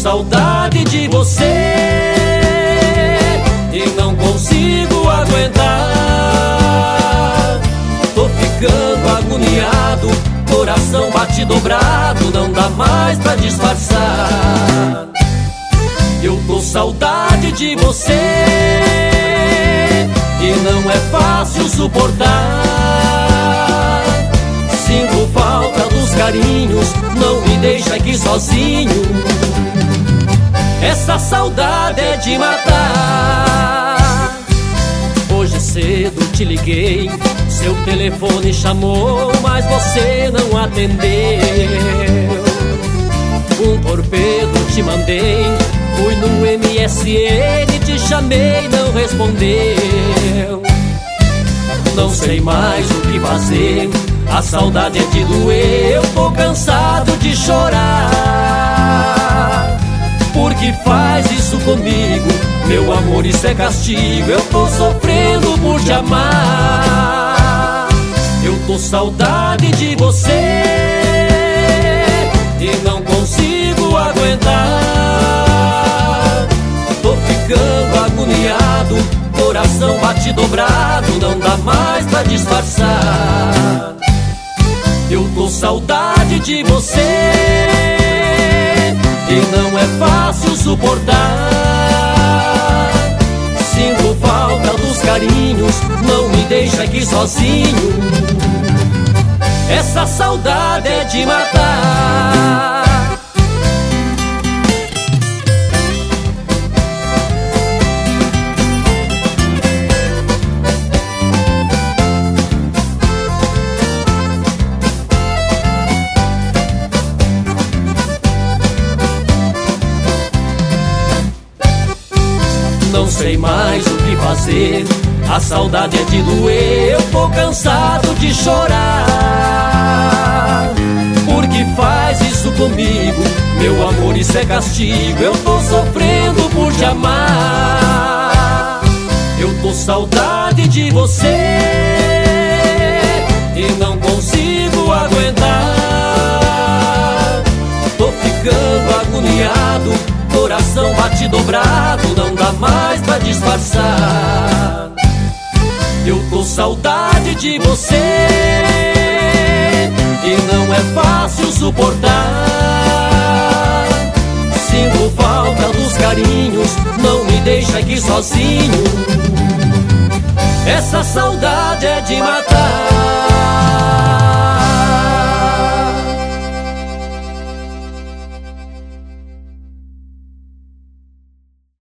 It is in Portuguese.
saudade de você e não consigo aguentar. Tô ficando agoniado, coração bate dobrado, não dá mais pra disfarçar. Eu tô saudade de você e não é fácil suportar. Sinto falta dos carinhos, não me deixa aqui sozinho. Essa saudade é de matar. Hoje cedo te liguei, seu telefone chamou, mas você não atendeu. Um torpedo te mandei, fui no MSN, te chamei, não respondeu. Não sei mais o que fazer, a saudade é de doer. Eu tô cansado de chorar. Por que faz isso comigo? Meu amor, isso é castigo. Eu tô sofrendo por te amar. Eu tô saudade de você e não consigo aguentar. Tô ficando agoniado, coração bate dobrado, não dá mais pra disfarçar. Eu tô saudade de você e não é fácil suportar. Sinto falta dos carinhos, não me deixa aqui sozinho. Essa saudade é de matar. Não sei mais o que fazer, a saudade é de doer. Eu tô cansado de chorar. Por que faz isso comigo? Meu amor, isso é castigo. Eu tô sofrendo por te amar. Eu tô saudade de você e não consigo aguentar. Tô ficando agoniado, coração bate dobrado, não dá mais pra disfarçar. Eu tô saudade de você e não é fácil suportar. Sinto falta dos carinhos, não me deixa aqui sozinho. Essa saudade é de matar.